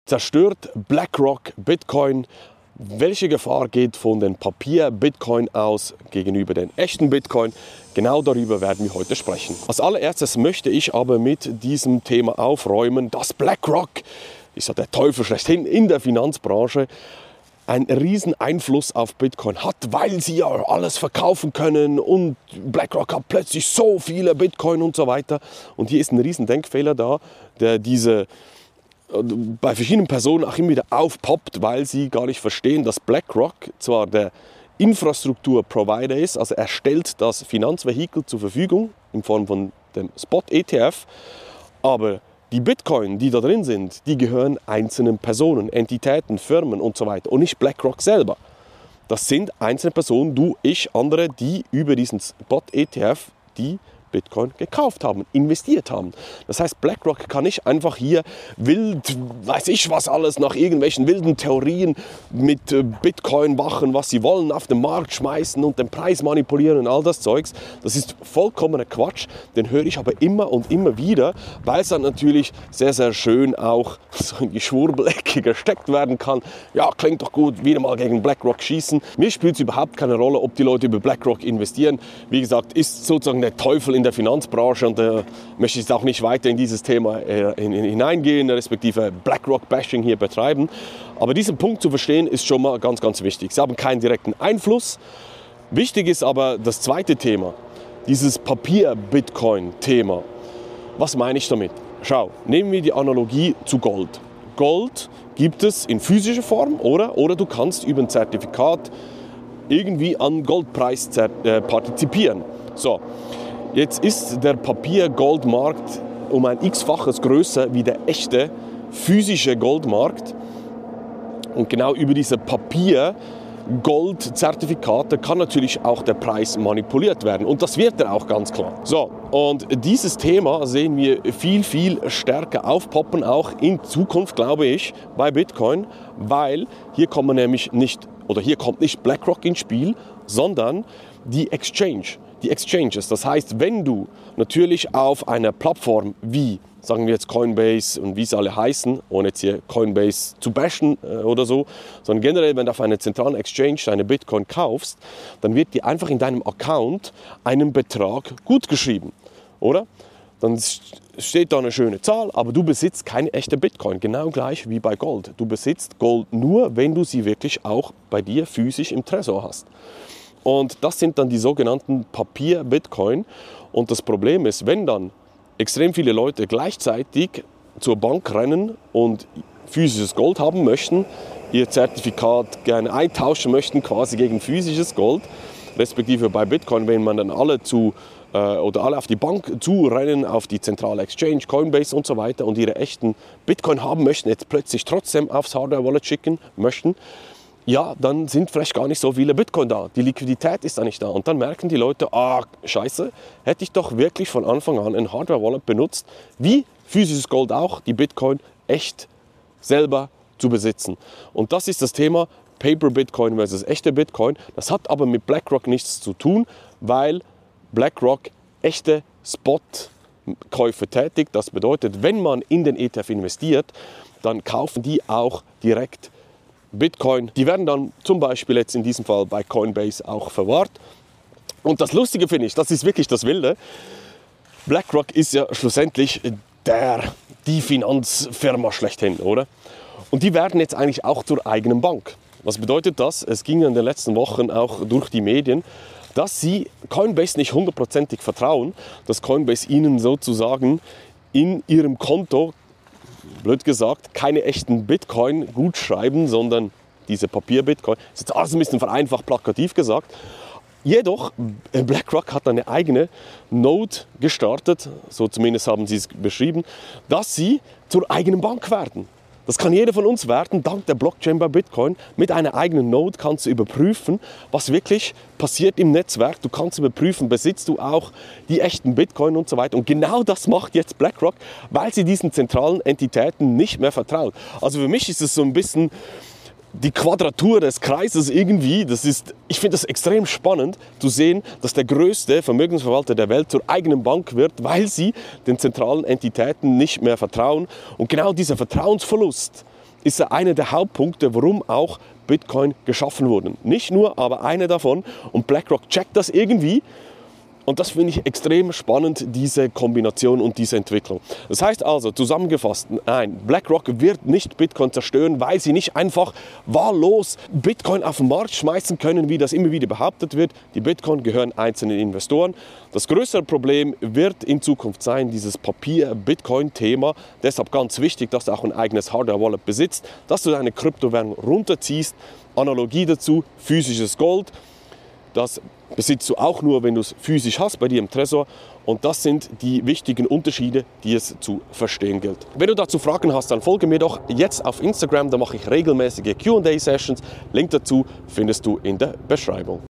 Zerstört BlackRock Bitcoin? Welche Gefahr geht von den Papier-Bitcoin aus gegenüber den echten Bitcoin? Genau darüber werden wir heute sprechen. Als allererstes möchte ich aber mit diesem Thema aufräumen, dass BlackRock, ist ja der Teufel schlechthin in der Finanzbranche, einen riesen Einfluss auf Bitcoin hat, weil sie ja alles verkaufen können und BlackRock hat plötzlich so viele Bitcoin und so weiter. Und hier ist ein riesen Denkfehler da, der bei verschiedenen Personen auch immer wieder aufpoppt, weil sie gar nicht verstehen, dass BlackRock zwar der Infrastrukturprovider ist, also er stellt das Finanzvehikel zur Verfügung in Form von dem Spot-ETF, aber die Bitcoin, die da drin sind, die gehören einzelnen Personen, Entitäten, Firmen und so weiter und nicht BlackRock selber. Das sind einzelne Personen, du, ich, andere, die über diesen Spot-ETF die Bitcoin gekauft haben, investiert haben. Das heißt, BlackRock kann nicht einfach hier wild, weiß ich was alles, nach irgendwelchen wilden Theorien mit Bitcoin machen, was sie wollen, auf den Markt schmeißen und den Preis manipulieren und all das Zeugs. Das ist vollkommener Quatsch, den höre ich aber immer und immer wieder, weil es dann natürlich sehr, sehr schön auch so in die Schwurbelecke gesteckt werden kann. Ja, klingt doch gut, wieder mal gegen BlackRock schießen. Mir spielt es überhaupt keine Rolle, ob die Leute über BlackRock investieren. Wie gesagt, ist sozusagen der Teufel in der Finanzbranche und möchte ich jetzt auch nicht weiter in dieses Thema hineingehen, respektive BlackRock-Bashing hier betreiben. Aber diesen Punkt zu verstehen, ist schon mal ganz, ganz wichtig. Sie haben keinen direkten Einfluss. Wichtig ist aber das zweite Thema, dieses Papier-Bitcoin-Thema. Was meine ich damit? Schau, nehmen wir die Analogie zu Gold. Gold gibt es in physischer Form, oder du kannst über ein Zertifikat irgendwie an Goldpreis partizipieren. So. Jetzt ist der Papier-Goldmarkt um ein x-faches größer wie der echte physische Goldmarkt. Und genau über diese Papier-Gold-Zertifikate kann natürlich auch der Preis manipuliert werden. Und das wird er auch ganz klar. So, und dieses Thema sehen wir viel, viel stärker aufpoppen, auch in Zukunft, glaube ich, bei Bitcoin, weil hier kommt nicht BlackRock ins Spiel, sondern die Exchanges. Das heißt, wenn du natürlich auf einer Plattform wie, sagen wir jetzt Coinbase und wie sie alle heißen, ohne jetzt hier Coinbase zu bashen oder so, sondern generell, wenn du auf einer zentralen Exchange deine Bitcoin kaufst, dann wird dir einfach in deinem Account einen Betrag gutgeschrieben, oder? Dann steht da eine schöne Zahl, aber du besitzt keine echte Bitcoin, genau gleich wie bei Gold. Du besitzt Gold nur, wenn du sie wirklich auch bei dir physisch im Tresor hast. Und das sind dann die sogenannten Papier-Bitcoin. Und das Problem ist, wenn dann extrem viele Leute gleichzeitig zur Bank rennen und physisches Gold haben möchten, ihr Zertifikat gerne eintauschen möchten, quasi gegen physisches Gold, respektive bei Bitcoin, wenn man dann alle auf die Bank zurennen, auf die zentrale Exchange, Coinbase und so weiter und ihre echten Bitcoin haben möchten, jetzt plötzlich trotzdem aufs Hardware-Wallet schicken möchten, ja, dann sind vielleicht gar nicht so viele Bitcoin da. Die Liquidität ist da nicht da. Und dann merken die Leute, scheiße, hätte ich doch wirklich von Anfang an ein Hardware-Wallet benutzt, wie physisches Gold auch, die Bitcoin echt selber zu besitzen. Und das ist das Thema Paper-Bitcoin versus echte Bitcoin. Das hat aber mit BlackRock nichts zu tun, weil BlackRock echte Spot-Käufe tätigt. Das bedeutet, wenn man in den ETF investiert, dann kaufen die auch direkt Bitcoin. Die werden dann zum Beispiel jetzt in diesem Fall bei Coinbase auch verwahrt. Und das Lustige finde ich, das ist wirklich das Wilde, BlackRock ist ja schlussendlich die Finanzfirma schlechthin, oder? Und die werden jetzt eigentlich auch zur eigenen Bank. Was bedeutet das? Es ging in den letzten Wochen auch durch die Medien, dass sie Coinbase nicht hundertprozentig vertrauen, dass Coinbase ihnen sozusagen in ihrem Konto, blöd gesagt, keine echten Bitcoin gut schreiben, sondern diese Papier-Bitcoin. Das ist jetzt alles ein bisschen vereinfacht, plakativ gesagt. Jedoch, BlackRock hat eine eigene Node gestartet, so zumindest haben sie es beschrieben, dass sie zur eigenen Bank werden. Das kann jeder von uns werden, dank der Blockchain bei Bitcoin. Mit einer eigenen Node kannst du überprüfen, was wirklich passiert im Netzwerk. Du kannst überprüfen, besitzt du auch die echten Bitcoin und so weiter. Und genau das macht jetzt BlackRock, weil sie diesen zentralen Entitäten nicht mehr vertraut. Also für mich ist es so ein bisschen die Quadratur des Kreises irgendwie. Ich finde das extrem spannend zu sehen, dass der größte Vermögensverwalter der Welt zur eigenen Bank wird, weil sie den zentralen Entitäten nicht mehr vertrauen. Und genau dieser Vertrauensverlust, ist er einer der Hauptpunkte, warum auch Bitcoin geschaffen wurde. Nicht nur, aber einer davon. Und BlackRock checkt das irgendwie. Und das finde ich extrem spannend, diese Kombination und diese Entwicklung. Das heißt also, zusammengefasst, nein, BlackRock wird nicht Bitcoin zerstören, weil sie nicht einfach wahllos Bitcoin auf den Markt schmeißen können, wie das immer wieder behauptet wird. Die Bitcoin gehören einzelnen Investoren. Das größere Problem wird in Zukunft sein, dieses Papier-Bitcoin-Thema. Deshalb ganz wichtig, dass du auch ein eigenes Hardware-Wallet besitzt, dass du deine Kryptowährung runterziehst. Analogie dazu, physisches Gold. Das besitzt du auch nur, wenn du es physisch hast, bei dir im Tresor. Und das sind die wichtigen Unterschiede, die es zu verstehen gilt. Wenn du dazu Fragen hast, dann folge mir doch jetzt auf Instagram. Da mache ich regelmäßige Q&A-Sessions. Link dazu findest du in der Beschreibung.